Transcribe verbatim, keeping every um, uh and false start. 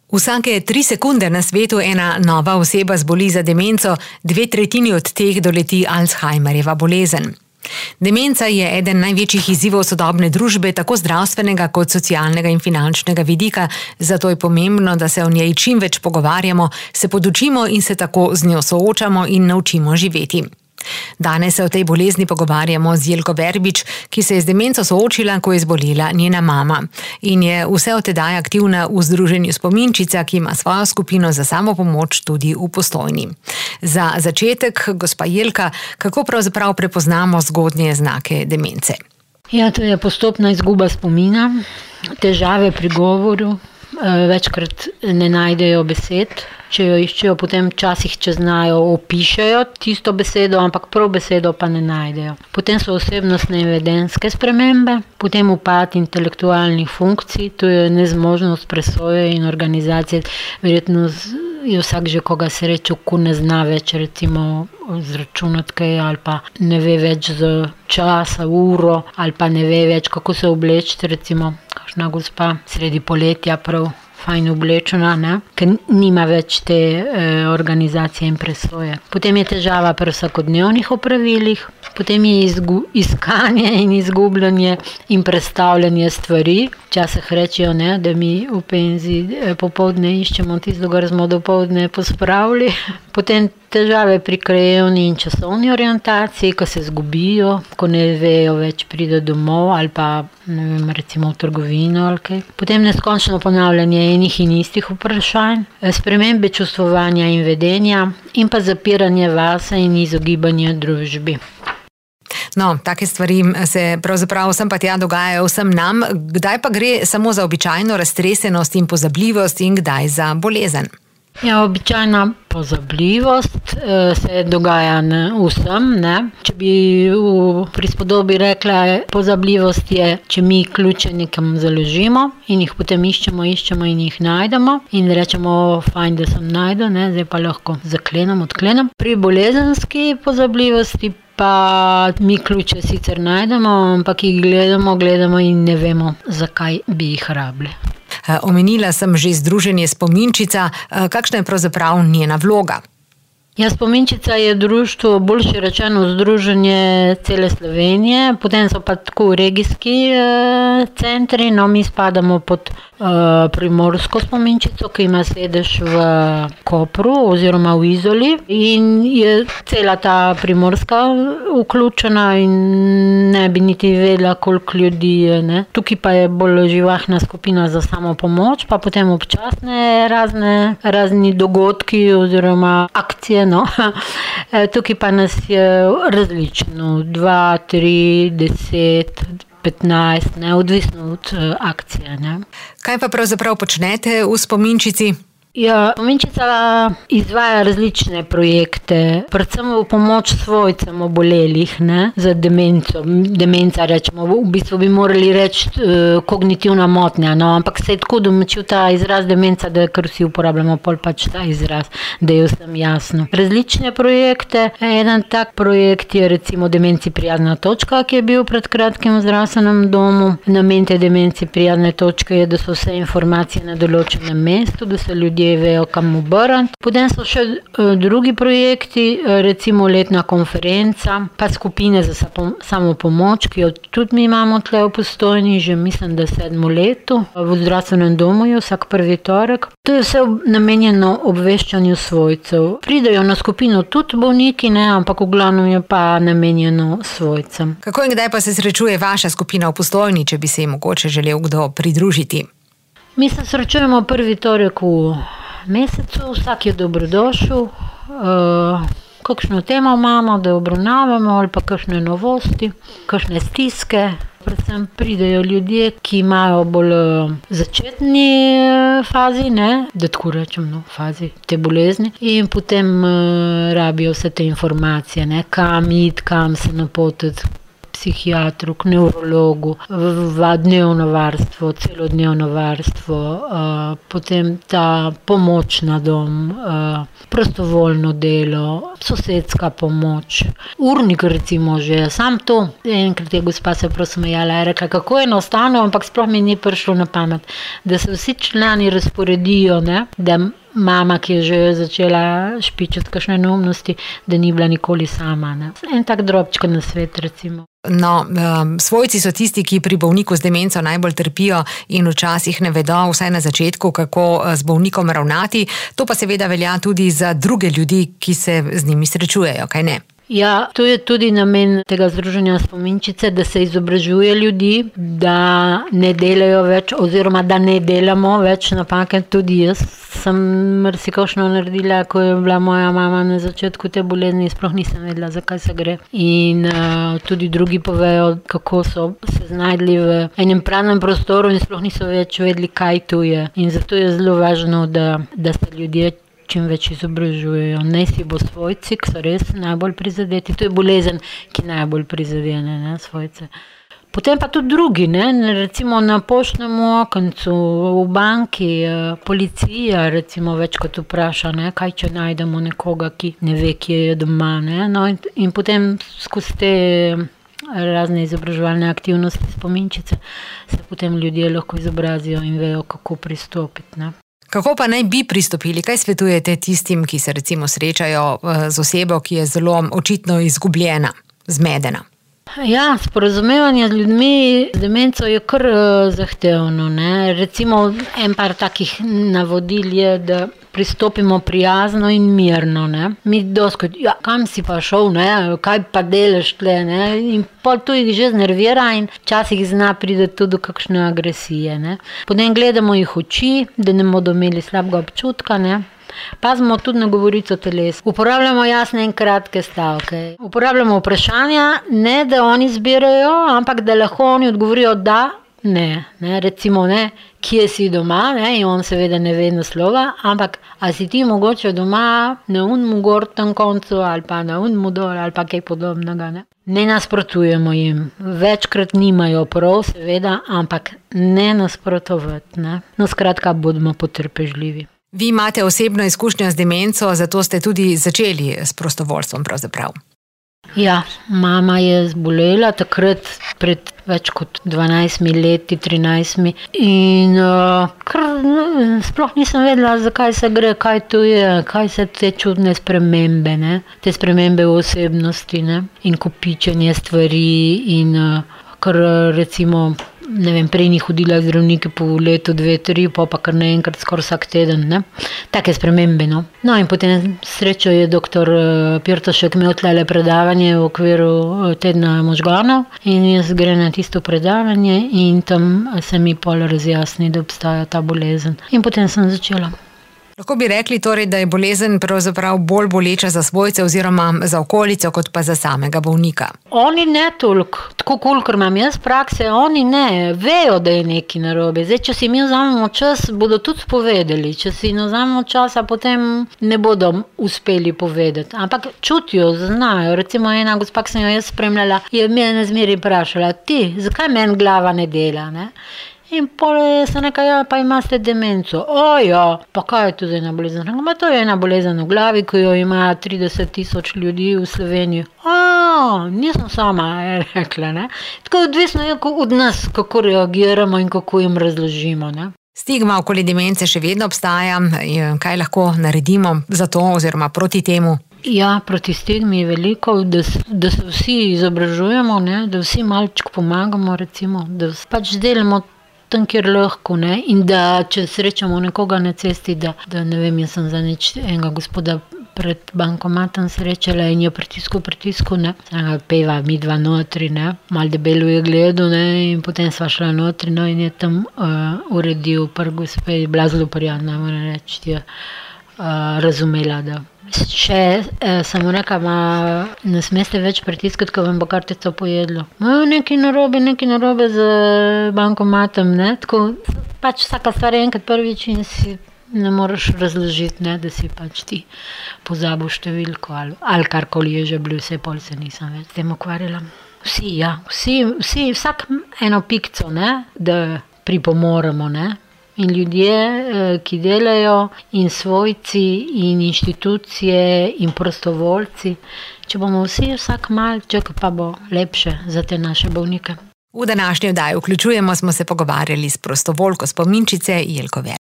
Vsake tri sekunde na svetu ena nova oseba zboli za demenco, dve tretjini od teh doleti Alzheimerjeva bolezen. Demenca je eden največjih izzivov sodobne družbe, tako zdravstvenega kot socialnega in finančnega vidika, zato je pomembno, da se o njej čim več pogovarjamo, se podučimo in se tako z njo soočamo in naučimo živeti. Danes se o tej bolezni pogovarjamo z Jelko Verbič, ki se je z demenco soočila, ko je zbolela njena mama. In je vse od tedaj aktivna v združenju Spominčica, ki ima svojo skupino za samopomoč tudi v Postojni. Za začetek, gospa Jelka, kako pravzaprav prepoznamo zgodnje znake demence? Ja, to je postopna izguba spomina, težave pri govoru, večkrat ne najdejo besed. Če jo iščejo, potem včasih, če znajo, opišejo tisto besedo, ampak prav besedo pa ne najdejo. Potem so osebnostne in vedenjske spremembe, potem upad intelektualnih funkcij, to je nezmožnost presoje in organizacije. Verjetno je vsak že koga srečal, ko ne zna več recimo zračunati kaj, ali pa ne ve več za časa, uro, ali pa ne ve več, kako se obleči, recimo kakšna gospa sredi poletja prav fajn oblečena, ne? Ker nima več te e, organizacije in presoje. Potem je težava pri vsakodnevnih opravilih, potem je izgu, iskanje in izgubljanje in prestavljanje stvari. Včasih rečejo, ne, da mi v penziji popoldne iščemo tisto, kar smo dopoldne pospravili. Potem težave pri krajevni in časovni orientaciji, ko se zgubijo, ko ne vejo več pride domov ali pa ne vem, recimo v trgovino ali kaj. Potem neskončno ponavljanje enih in istih vprašanj, spremembe čustvovanja in vedenja in pa zapiranje vase in izogibanje družbi. No, take stvari se pravzaprav vsem pa tja dogajajo vsem nam. Kdaj pa gre samo za običajno raztresenost in pozabljivost in kdaj za bolezen? Ja, običajna pozabljivost eh, se dogaja ne, vsem. Ne. Če bi v prispodobi rekla, pozabljivost je, če mi ključe nekam založimo in jih potem iščemo, iščemo in jih najdemo in rečemo, fajn, da sem najdel, ne, zdaj pa lahko zaklenem, odklenem. Pri bolezenski pozabljivosti pa mi ključe sicer najdemo, ampak jih gledamo, gledamo in ne vemo, zakaj bi jih rabili. Omenila sem že združenje Spominčica. Kakšna je pravzaprav njena vloga? Ja, Spominčica je društvo, boljše rečeno združenje cele Slovenije, potem so pa tako regijski e, centri, no mi spadamo pod e, Primorsko Spominčico, ki ima sedež v Kopru oziroma v Izoli in je cela ta Primorska vključena in ne bi niti vedela, koliko ljudi je. Ne. Tukaj pa je bolj živahna skupina za samopomoč, pa potem občasne razne, razni dogodki oziroma akcije. No. Tukaj pa nas je različno, dva, tri, deset, petnajst, ne, odvisno od uh, akcije. Ne. Kaj pa pravzaprav počnete v Spominčici? Ja, Spominčica izvaja različne projekte, predvsem v pomoč svojcem obolelih, ne, za demenco. Demenca rečemo, v bistvu bi morali reči uh, kognitivna motnja, no, ampak se je tako domačil ta izraz demenca, da kar vsi uporabljamo pol pač ta izraz, da je vsem jasno. Različne projekte, eden tak projekt je recimo Demenci prijazna točka, ki je bil pred kratkim v zdravstvenem domu. Namen te Demenci prijazne točke je, da so vse informacije na določenem mestu, da se ljudje vejo, kam obrniti. Potem so še uh, drugi projekti, uh, recimo letna konferenca, pa skupine za samopomoč, ki jo tudi mi imamo tle v Postojni, že mislim, da sedmo leto. V zdravstvenem domu je vsak prvi torek. To je vse namenjeno obveščanju svojcev. Pridejo na skupino tudi bolniki, ne, ampak v glavnem je pa namenjeno svojcem. Kako in kdaj pa se srečuje vaša skupina v Postojni, če bi se jim mogoče želel kdo pridružiti? Mi se srečujemo prvi torek v mesecu, vsak je dobrodošel, uh, kakšno temo imamo, da obravnavamo, ali pa kakšne novosti, kakšne stiske. Predvsem pridejo ljudje, ki imajo bolj začetni fazi, ne, da tako rečem, no, fazi te bolezni in potem uh, rabijo vse te informacije, ne, kam iti, kam se napotiti. psihiatru, k nevrologu, v dnevno varstvo, celodnevno varstvo, potem ta pomoč na dom, prostovoljno delo, sosedska pomoč, urnik recimo že, sam to. Enkrat je gospa se prosmejala, je rekla, kako je enostavno, ampak sploh mi ni prišlo na pamet, da se vsi člani razporedijo, ne, da mama, ki je že začela špičati kakšne neumnosti, da ni bila nikoli sama. Ne. En tak drobček na svet recimo. No, svojci so tisti, ki pri bolniku z demenco najbolj trpijo in včasih ne vedo, vsaj na začetku, kako z bolnikom ravnati. To pa seveda velja tudi za druge ljudi, ki se z njimi srečujejo, kaj ne? Ja, to je tudi namen tega združenja Spominčice, da se izobražuje ljudi, da ne delajo več oziroma da ne delamo več napake. Tudi jaz sem marsikakšno naredila, ko je bila moja mama na začetku te bolezni, sploh nisem vedela, zakaj se gre. In uh, tudi drugi povejo, kako so se znajdli v enem pravnem prostoru in sploh niso več vedeli, kaj tu je. In zato je zelo važno, da, da se ljudje čim več izobražujejo. Naj si bo svojci, ki so res najbolj prizadeti. To je bolezen, ki najbolj prizadene, ne, svojce. Potem pa tudi drugi, ne, recimo na poštnem okencu, v banki, policija recimo večkrat vpraša, ne, kaj če najdemo nekoga, ki ne ve, kje je doma, ne, no in, in potem skozi te razne izobraževalne aktivnosti Spominčice se potem ljudje lahko izobrazijo in vejo, kako pristopiti, ne. Kako pa naj bi pristopili? Kaj svetujete tistim, ki se recimo srečajo z osebo, ki je zelo očitno izgubljena, zmedena? Ja, sporazumevanje z ljudmi z demenco je kar zahtevno, ne. Recimo en par takih navodil je, da pristopimo prijazno in mirno, ne. Mi doskrat, ja, kam si pa šel, ne, kaj pa delaš tle, ne, in pol tu jih že znervira in včasih zna pride tudi do kakšne agresije, ne. Potem gledamo jih oči, da ne bodo imeli slabega občutka, ne. Pazimo tudi na govorico teles. Uporabljamo jasne in kratke stavke. Uporabljamo vprašanja, ne da oni zbirajo, ampak da lahko oni odgovorijo da, ne, ne, recimo ne, kje si doma, ne, in on seveda ne ve naslova, ampak a si ti mogoče doma na unmu gor tam koncu ali pa na unmu dol ali pa kaj podobnega, ne. Ne nasprotujemo jim, večkrat nimajo prav, seveda, ampak ne nasprotovati, ne. No, skratka, bodimo potrpežljivi. Vi imate osebno izkušnjo z demenco, zato ste tudi začeli s prostovoljstvom pravzaprav. Ja, mama je zbolela takrat pred več kot dvanajstimi leti, trinajstimi in uh, kar, sploh nisem vedela, zakaj se gre, kaj to je, kaj se te čudne spremembe, ne? Te spremembe v osebnosti, ne? In kopičenje stvari in uh, kar recimo, ne vem, prej ni hodila zdravnike po letu, dve, tri, pa pa kar naenkrat skoraj vsak teden, ne. Take spremembe, no. No in potem srečo je doktor Pirtošek imel tlele predavanje v okviru tedna možganov in jaz grem na tisto predavanje in tam se mi pol razjasni, da obstaja ta bolezen. In potem sem začela. Lahko bi rekli torej, da je bolezen pravzaprav bolj boleča za svojce oziroma za okolico, kot pa za samega bolnika. Oni ne toliko, tako kolikor imam jaz prakse, oni ne, vejo, da je nekaj narobe. Zdaj, če si mi vzamemo čas, bodo tudi povedali. Če si ne vzamemo časa, potem ne bodo uspeli povedati. Ampak čutijo, znajo. Recimo ena gospa, ki sem jo jaz spremljala, je mene zmeraj vprašala, ti, zakaj meni glava ne dela, ne? In pol se nekaj, ja, pa imate demenco. O, ja, pa kaj je to za ena bolezen? Ma to je ena bolezen v glavi, ki jo ima trideset tisoč ljudi v Sloveniji. O, nisem sama, je rekla, ne. Tako odvisno je od nas, kako reagiramo in kako jim razložimo, ne. Stigma okoli demence še vedno obstaja. Kaj lahko naredimo za to oziroma proti temu? Ja, proti stigmi je veliko, da, da se vsi izobražujemo, ne, da vsi malček pomagamo, recimo, da pač delamo tam, kjer lahko, ne, in da če srečamo nekoga na cesti, da, da ne vem, jaz sem za nič enega gospoda pred bankomatom srečala in je pritisku, pritisku, ne, peva mi dva notri, ne, mal debelo je gledal, ne, in potem sva šla notri, no, in je tam uh, uredil par gospe, je bila zelo prijatna, moram reči, je uh, razumela, da še eh, sem rekla, ma ne smeste več pritiskati, ko vam bo kartico pojedlo. No, nekaj narobe, nekaj narobe z bankomatom, ne, tako pač vsaka stvar je enkrat prvič in si ne moreš razložiti, ne, da si pač ti pozabil številko ali, ali karkoli je že bilo, vse pol se nisem več s tem ukvarjala. Vsi, ja. Vsi, vsi, vsak eno pikco, ne, da pripomoremo, ne. In ljudje, ki delajo, in svojci, in inštitucije, in prostovoljci. Če bomo vsi vsak malček, pa bo lepše za te naše bolnike. V današnji oddaji Vključujemo smo se pogovarjali s prostovoljko Spominčice Jelko Verbič.